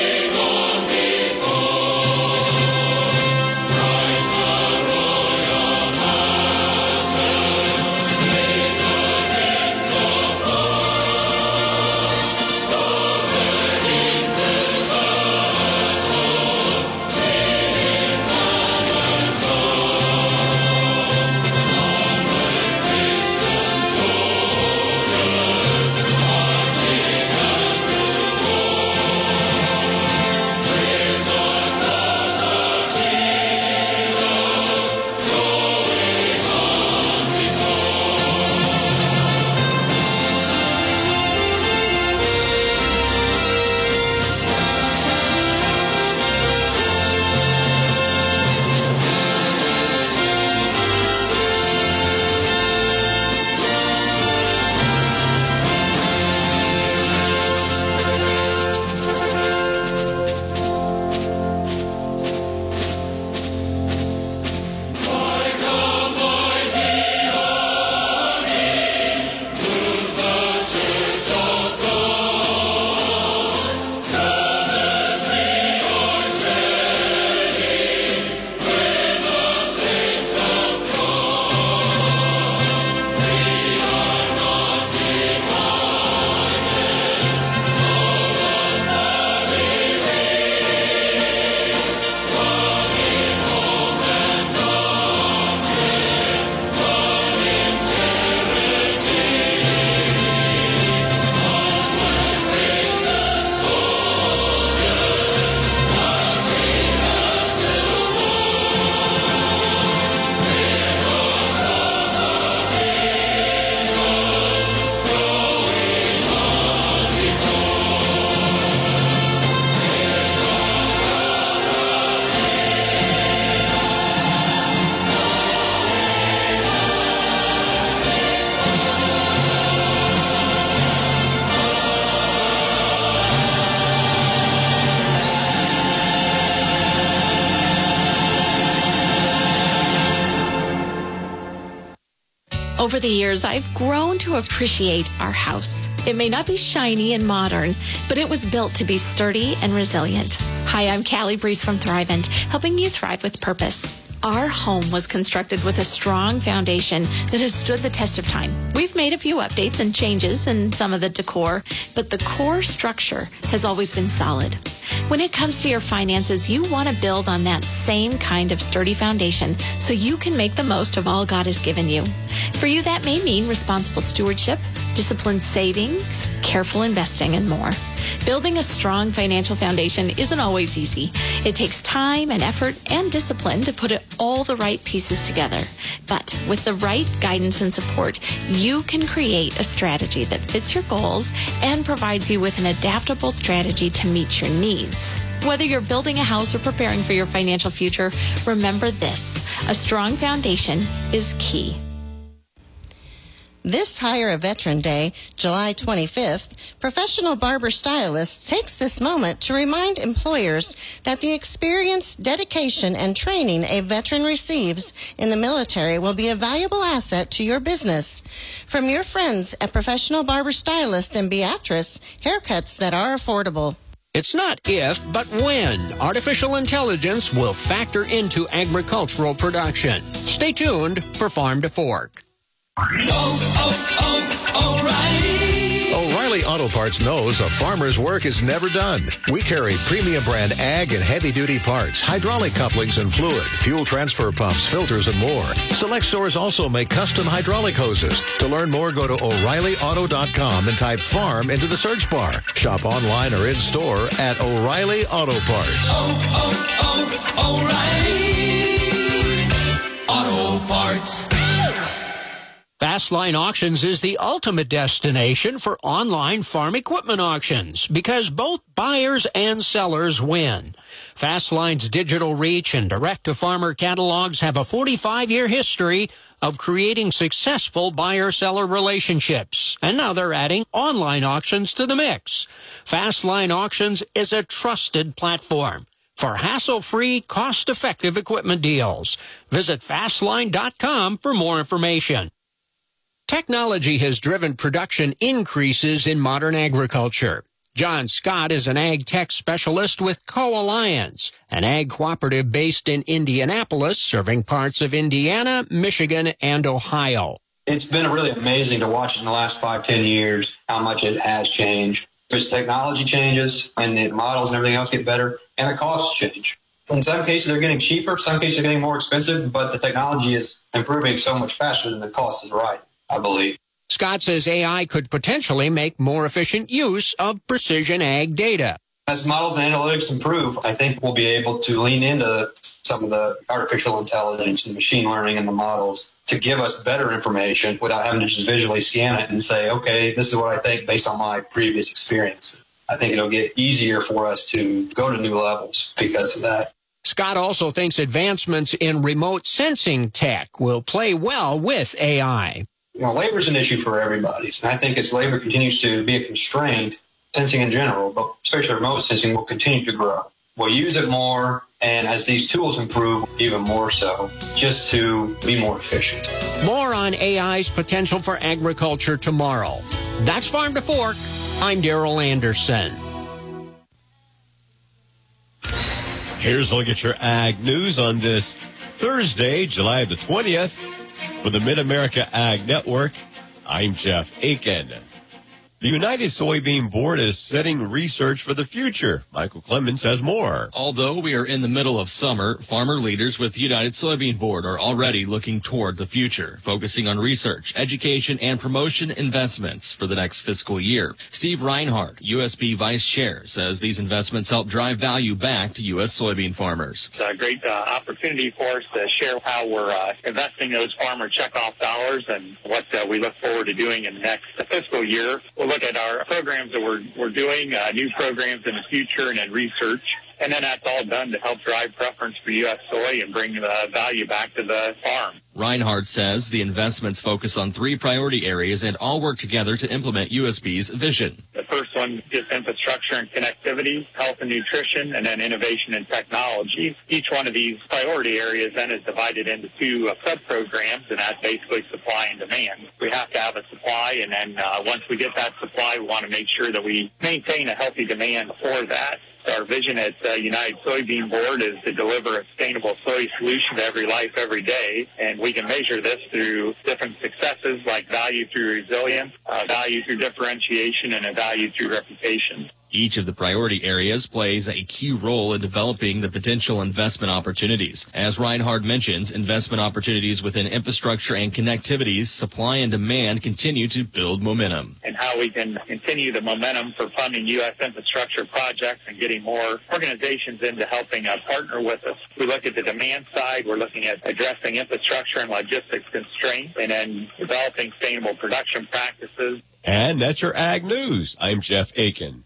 Over the years, I've grown to appreciate our house. It may not be shiny and modern, but it was built to be sturdy and resilient. Hi, I'm Callie Breeze from Thrivent, helping you thrive with purpose. Our home was constructed with a strong foundation that has stood the test of time. We've made a few updates and changes in some of the decor, but the core structure has always been solid. When it comes to your finances, you want to build on that same kind of sturdy foundation so you can make the most of all God has given you. For you, that may mean responsible stewardship, disciplined savings, careful investing, and more. Building a strong financial foundation isn't always easy. It takes time and effort and discipline to put all the right pieces together. But with the right guidance and support, you can create a strategy that fits your goals and provides you with an adaptable strategy to meet your needs. Whether you're building a house or preparing for your financial future, remember this: a strong foundation is key. This Hire a Veteran Day, July 25th, Professional Barber Stylists takes this moment to remind employers that the experience, dedication, and training a veteran receives in the military will be a valuable asset to your business. From your friends at Professional Barber Stylist and Beatrice, haircuts that are affordable. It's not if, but when artificial intelligence will factor into agricultural production. Stay tuned for Farm to Fork. O'Reilly Auto Parts knows a farmer's work is never done. We carry premium brand ag and heavy-duty parts, hydraulic couplings and fluid, fuel transfer pumps, filters, and more. Select stores also make custom hydraulic hoses. To learn more, go to O'ReillyAuto.com and type farm into the search bar. Shop online or in-store at O'Reilly Auto Parts. O'Reilly Auto Parts. Fastline Auctions is the ultimate destination for online farm equipment auctions because both buyers and sellers win. Fastline's digital reach and direct-to-farmer catalogs have a 45-year history of creating successful buyer-seller relationships. And now they're adding online auctions to the mix. Fastline Auctions is a trusted platform for hassle-free, cost-effective equipment deals. Visit Fastline.com for more information. Technology has driven production increases in modern agriculture. John Scott is an ag tech specialist with Co-Alliance, an ag cooperative based in Indianapolis, serving parts of Indiana, Michigan, and Ohio. It's been really amazing to watch in the last 5-10 years how much it has changed. As technology changes and the models and everything else get better, and the costs change. In some cases, they're getting cheaper. Some cases, they're getting more expensive, but the technology is improving so much faster than the cost is right, I believe. Scott says AI could potentially make more efficient use of precision ag data. As models and analytics improve, I think we'll be able to lean into some of the artificial intelligence and machine learning in the models to give us better information without having to just visually scan it and say, okay, this is what I think based on my previous experiences. I think it'll get easier for us to go to new levels because of that. Scott also thinks advancements in remote sensing tech will play well with AI. You know, labor is an issue for everybody. And I think as labor continues to be a constraint, sensing in general, but especially remote sensing, will continue to grow. We'll use it more, and as these tools improve, even more so, just to be more efficient. More on AI's potential for agriculture tomorrow. That's Farm to Fork. I'm Darrell Anderson. Here's a look at your ag news on this Thursday, July the 20th. For the Mid-America Ag Network, I'm Jeff Aiken. The United Soybean Board is setting research for the future. Michael Clemens has more. Although we are in the middle of summer, farmer leaders with the United Soybean Board are already looking toward the future, focusing on research, education, and promotion investments for the next fiscal year. Steve Reinhardt, USB Vice Chair, says these investments help drive value back to U.S. soybean farmers. It's a great opportunity for us to share how we're investing those farmer checkoff dollars and what we look forward to doing in the next fiscal year. We'll look at our programs that we're doing, new programs in the future, and then research. And then that's all done to help drive preference for U.S. soy and bring value back to the farm. Reinhardt says the investments focus on 3 priority areas and all work together to implement USB's vision. The first one, just infrastructure and connectivity, health and nutrition, and then innovation and technology. Each one of these priority areas then is divided into two sub-programs, and that's basically supply and demand. We have to have a supply, and then once we get that supply, we want to make sure that we maintain a healthy demand for that. Our vision at United Soybean Board is to deliver a sustainable soy solution to every life, every day. And we can measure this through different successes like value through resilience, value through differentiation, and a value through reputation. Each of the priority areas plays a key role in developing the potential investment opportunities. As Reinhard mentions, investment opportunities within infrastructure and connectivities, supply and demand continue to build momentum. And how we can continue the momentum for funding U.S. infrastructure projects and getting more organizations into helping partner with us. We look at the demand side. We're looking at addressing infrastructure and logistics constraints, and then developing sustainable production practices. And that's your Ag News. I'm Jeff Aiken.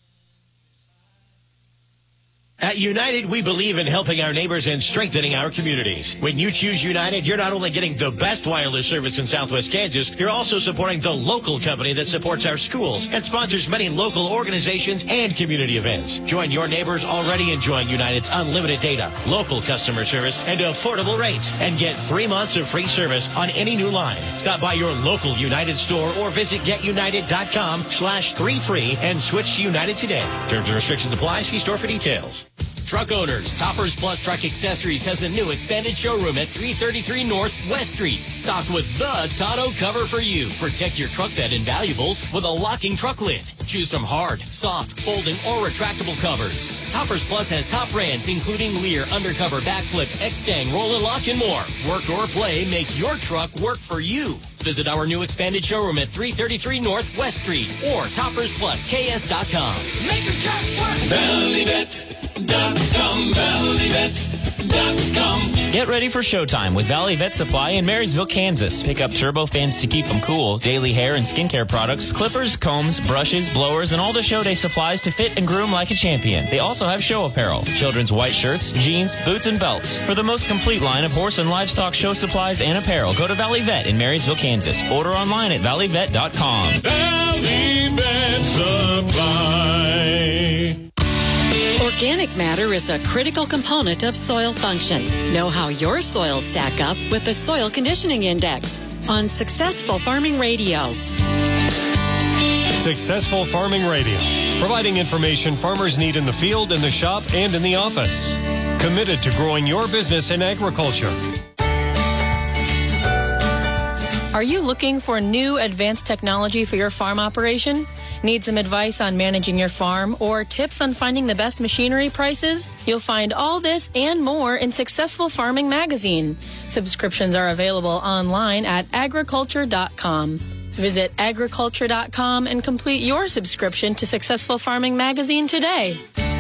At United, we believe in helping our neighbors and strengthening our communities. When you choose United, you're not only getting the best wireless service in Southwest Kansas, you're also supporting the local company that supports our schools and sponsors many local organizations and community events. Join your neighbors already enjoying United's unlimited data, local customer service, and affordable rates, and get 3 months of free service on any new line. Stop by your local United store or visit getunited.com/3free and switch to United today. Terms and restrictions apply. See store for details. Truck owners, Toppers Plus Truck Accessories has a new expanded showroom at 333 North West Street, stocked with the tonneau cover for you. Protect your truck bed and valuables with a locking truck lid. Choose from hard, soft, folding, or retractable covers. Toppers Plus has top brands including Lear, Undercover, Backflip, X-Stang, Roll and Lock, and more. Work or play, make your truck work for you. Visit our new expanded showroom at 333 North West Street or toppersplusks.com. Make your truck work. ValleyVet.com, ValleyVet.com. Get ready for showtime with Valley Vet Supply in Marysville, Kansas. Pick up turbo fans to keep them cool, daily hair and skincare products, clippers, combs, brushes, blowers, and all the show day supplies to fit and groom like a champion. They also have show apparel, children's white shirts, jeans, boots, and belts. For the most complete line of horse and livestock show supplies and apparel, go to Valley Vet in Marysville, Kansas. Order online at valleyvet.com. Valley Vet Supply. Organic matter is a critical component of soil function. Know how your soils stack up with the Soil Conditioning Index on Successful Farming Radio. Successful Farming Radio, providing information farmers need in the field, in the shop, and in the office. Committed to growing your business in agriculture. Are you looking for new advanced technology for your farm operation? Need some advice on managing your farm or tips on finding the best machinery prices? You'll find all this and more in Successful Farming Magazine. Subscriptions are available online at agriculture.com. Visit agriculture.com and complete your subscription to Successful Farming Magazine today.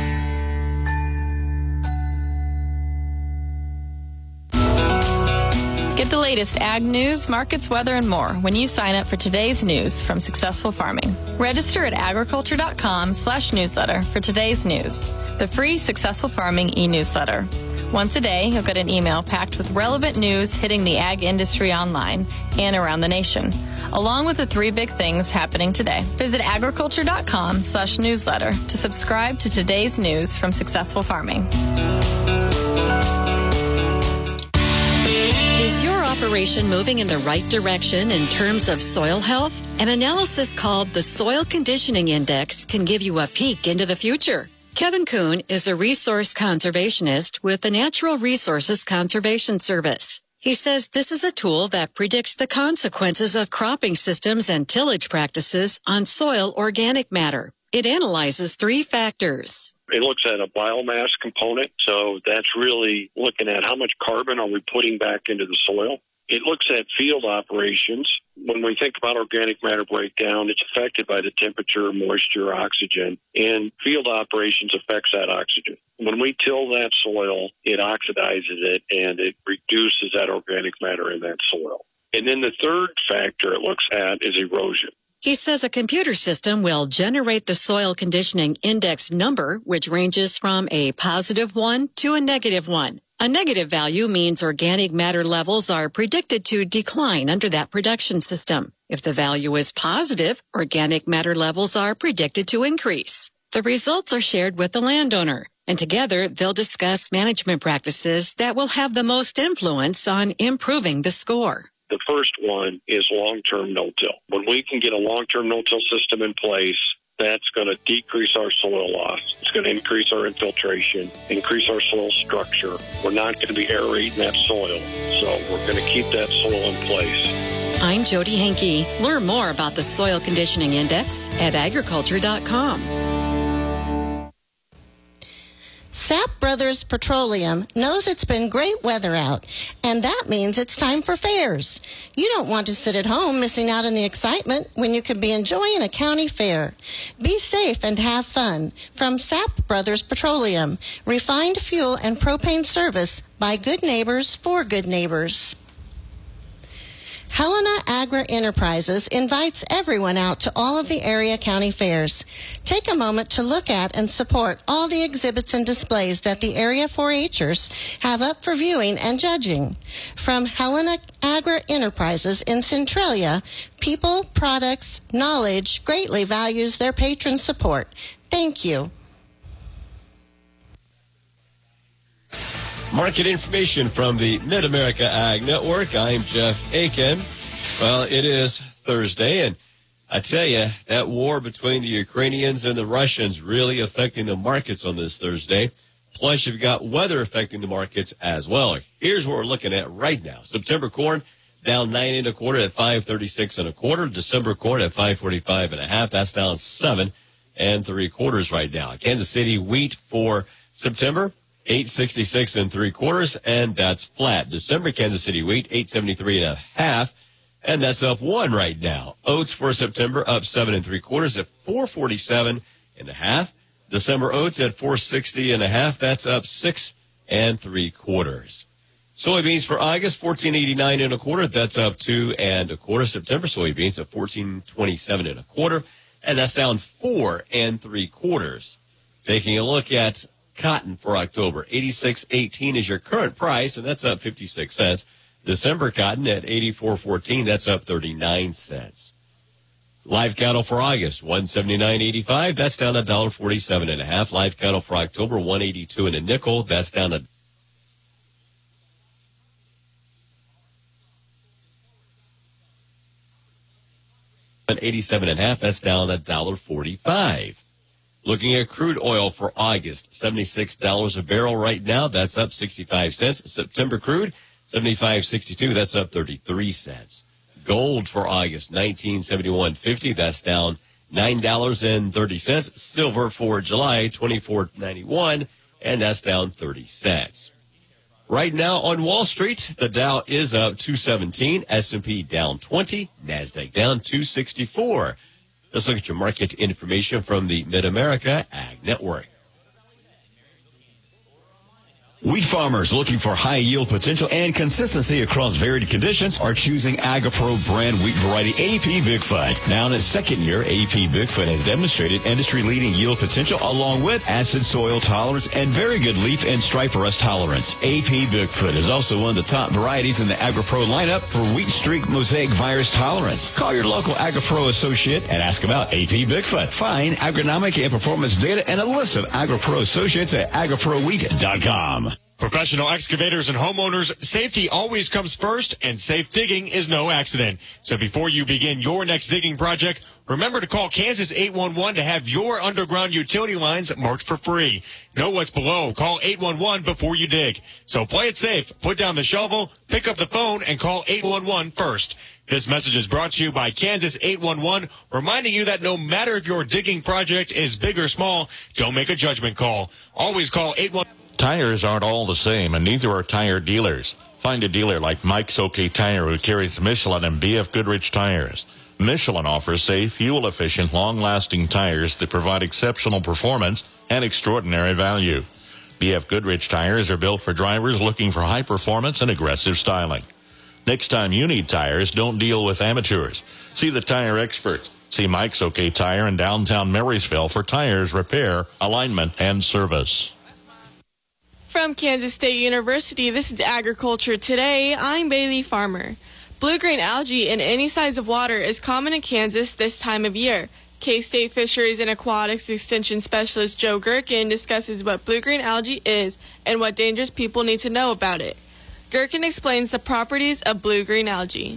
Get the latest ag news, markets, weather, and more when you sign up for today's news from Successful Farming. Register at agriculture.com/newsletter for today's news, the free Successful Farming e-newsletter. Once a day, you'll get an email packed with relevant news hitting the ag industry online and around the nation, along with the 3 big things happening today. Visit agriculture.com/newsletter to subscribe to today's news from Successful Farming. Is your operation moving in the right direction in terms of soil health? An analysis called the Soil Conditioning Index can give you a peek into the future. Kevin Kuhn is a resource conservationist with the Natural Resources Conservation Service. He says this is a tool that predicts the consequences of cropping systems and tillage practices on soil organic matter. It analyzes 3 factors. It looks at a biomass component, so that's really looking at how much carbon are we putting back into the soil. It looks at field operations. When we think about organic matter breakdown, it's affected by the temperature, moisture, oxygen, and field operations affects that oxygen. When we till that soil, it oxidizes it, and it reduces that organic matter in that soil. And then the third factor it looks at is erosion. He says a computer system will generate the Soil Conditioning Index number, which ranges from a +1 to a -1. A negative value means organic matter levels are predicted to decline under that production system. If the value is positive, organic matter levels are predicted to increase. The results are shared with the landowner, and together they'll discuss management practices that will have the most influence on improving the score. The first one is long-term no-till. When we can get a long-term no-till system in place, that's going to decrease our soil loss. It's going to increase our infiltration, increase our soil structure. We're not going to be aerating that soil, so we're going to keep that soil in place. I'm Jody Henke. Learn more about the Soil Conditioning Index at agriculture.com. Sapp Brothers Petroleum knows it's been great weather out, and that means it's time for fairs. You don't want to sit at home missing out on the excitement when you could be enjoying a county fair. Be safe and have fun. From Sapp Brothers Petroleum, refined fuel and propane service by good neighbors for good neighbors. Helena Agri Enterprises invites everyone out to all of the area county fairs. Take a moment to look at and support all the exhibits and displays that the area 4-H'ers have up for viewing and judging. From Helena Agri Enterprises in Centralia, People, Products, Knowledge greatly values their patron support. Thank you. Market information from the Mid-America Ag Network. I'm Jeff Aiken. Well, it is Thursday, and I tell you, that war between the Ukrainians and the Russians really affecting the markets on this Thursday. Plus, you've got weather affecting the markets as well. Here's what we're looking at right now. September corn down 9 1/4 at 5.36 1/4. December corn at 5.45 1/2. That's down 7 3/4 right now. Kansas City wheat for September, 8.66 3/4, and that's flat. December Kansas City wheat, 8.73 1/2, and that's up 1 right now. Oats for September up 7 3/4 at 4.47 1/2. December oats at 4.60 1/2. That's up 6 3/4. Soybeans for August, 14.89 1/4. That's up 2 1/4. September soybeans at 14.27 1/4, and that's down 4 3/4. Taking a look at cotton for October, 86.18 is your current price, and that's up 56 cents. December cotton at 84.14, that's up 39 cents. Live cattle for August, 179.85, that's down $1.47 1/2. Live cattle for October, 182 and a nickel, that's down at $1.87 1/2, that's down $1.45. Looking at crude oil for August, $76 a barrel right now. That's up 65 cents. September crude, $75.62. That's up 33 cents. Gold for August, $19.71.50. That's down $9.30. Silver for July, $24.91, and that's down 30 cents. Right now on Wall Street, the Dow is up 217, S&P down 20, NASDAQ down 264. Let's look at your market information from the Mid-America Ag Network. Wheat farmers looking for high yield potential and consistency across varied conditions are choosing AgriPro brand wheat variety AP Bigfoot. Now in its second year, AP Bigfoot has demonstrated industry-leading yield potential along with acid soil tolerance and very good leaf and stripe rust tolerance. AP Bigfoot is also one of the top varieties in the AgriPro lineup for wheat streak mosaic virus tolerance. Call your local AgriPro associate and ask about AP Bigfoot. Find agronomic and performance data and a list of AgriPro associates at agriprowheat.com. Professional excavators and homeowners, safety always comes first, and safe digging is no accident. So before you begin your next digging project, remember to call Kansas 811 to have your underground utility lines marked for free. Know what's below. Call 811 before you dig. So play it safe. Put down the shovel, pick up the phone, and call 811 first. This message is brought to you by Kansas 811, reminding you that no matter if your digging project is big or small, don't make a judgment call. Always call 811. Tires aren't all the same, and neither are tire dealers. Find a dealer like Mike's OK Tire who carries Michelin and BF Goodrich tires. Michelin offers safe, fuel-efficient, long-lasting tires that provide exceptional performance and extraordinary value. BF Goodrich tires are built for drivers looking for high performance and aggressive styling. Next time you need tires, don't deal with amateurs. See the tire experts. See Mike's OK Tire in downtown Marysville for tires, repair, alignment, and service. From Kansas State University, this is Agriculture Today. I'm Bailey Farmer. Blue-green algae in any size of water is common in Kansas this time of year. K-State Fisheries and Aquatics Extension Specialist Joe Gerken discusses what blue-green algae is and what dangers people need to know about it. Gerken explains the properties of blue-green algae.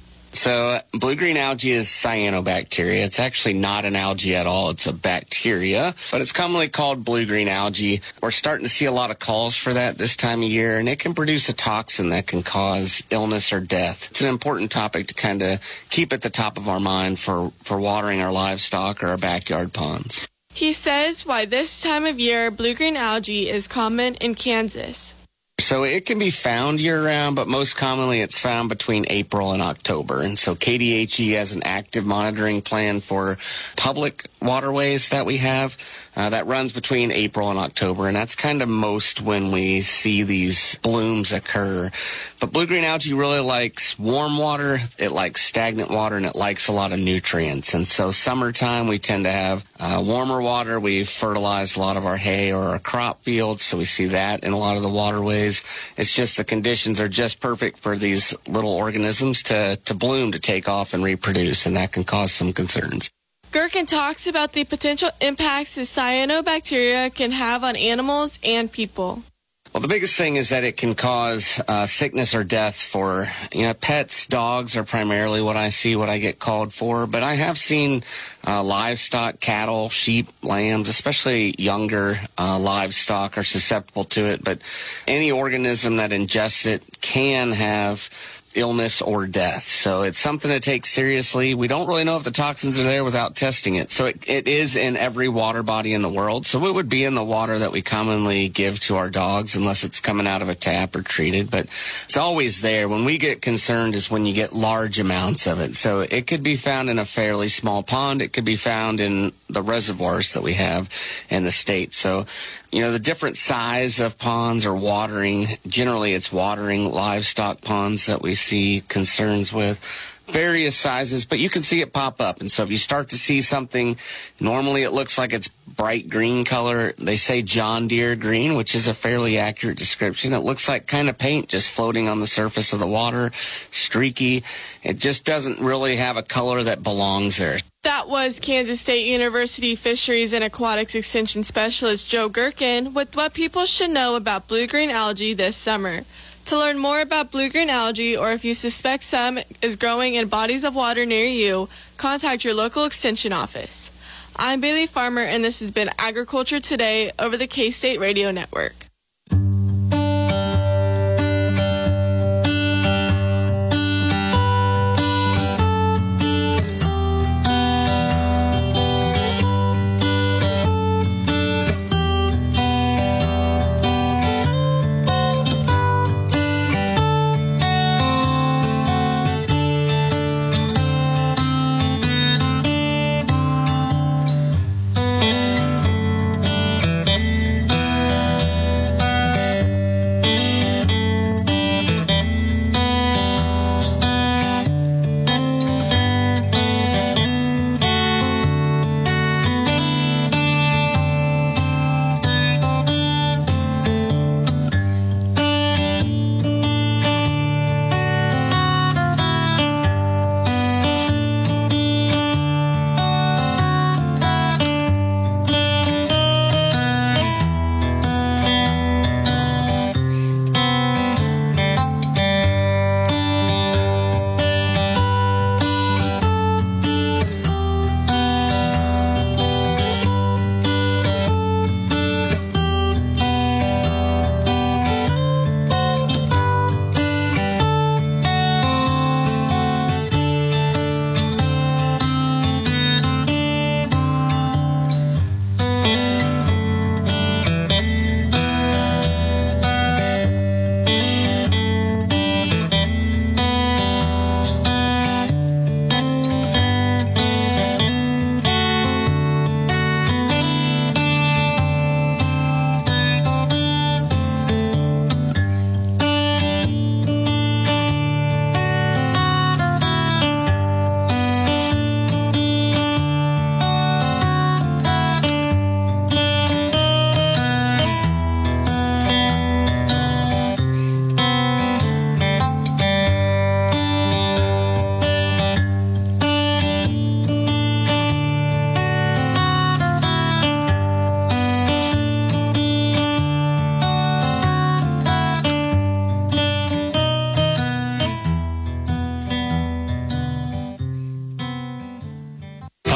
So blue-green algae is cyanobacteria. It's actually not an algae at all. It's a bacteria, but it's commonly called blue-green algae. We're starting to see a lot of calls for that this time of year, and it can produce a toxin that can cause illness or death. It's an important topic to kind of keep at the top of our mind for watering our livestock or our backyard ponds. He says why this time of year blue-green algae is common in Kansas. So it can be found year-round, but most commonly it's found between April and October. And so KDHE has an active monitoring plan for public waterways that we have that runs between April and October. And that's kind of most when we see these blooms occur. But blue-green algae really likes warm water, it likes stagnant water, and it likes a lot of nutrients. And so summertime we tend to have warmer water. We fertilize a lot of our hay or our crop fields, so we see that in a lot of the waterways. It's just the conditions are just perfect for these little organisms to bloom, to take off and reproduce, and that can cause some concerns. Gerken talks about the potential impacts the cyanobacteria can have on animals and people. Well, the biggest thing is that it can cause sickness or death for, pets. Dogs are primarily what I get called for. But I have seen livestock, cattle, sheep, lambs, especially younger livestock are susceptible to it. But any organism that ingests it can have illness or death. So it's something to take seriously. We don't really know if the toxins are there without testing it. So it is in every water body in the world. So it would be in the water that we commonly give to our dogs unless it's coming out of a tap or treated. But it's always there. When we get concerned is when you get large amounts of it. So it could be found in a fairly small pond. It could be found in the reservoirs that we have in the state. So the different size of ponds or watering, generally it's watering livestock ponds that we see concerns with. Various sizes, but you can see it pop up. And so if you start to see something, normally it looks like it's bright green color. They say John Deere green, which is a fairly accurate description. It looks like kind of paint just floating on the surface of the water, streaky. It just doesn't really have a color that belongs there. That was Kansas State University Fisheries and Aquatics Extension Specialist Joe Gerken with what people should know about blue-green algae this summer. To learn more about blue-green algae, or if you suspect some is growing in bodies of water near you, contact your local extension office. I'm Bailey Farmer, and this has been Agriculture Today over the K-State Radio Network.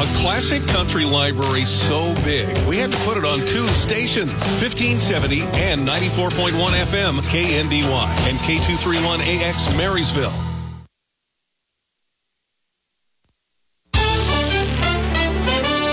A classic country library so big, we had to put it on 2 stations, 1570 and 94.1 FM KNDY and K231AX Marysville.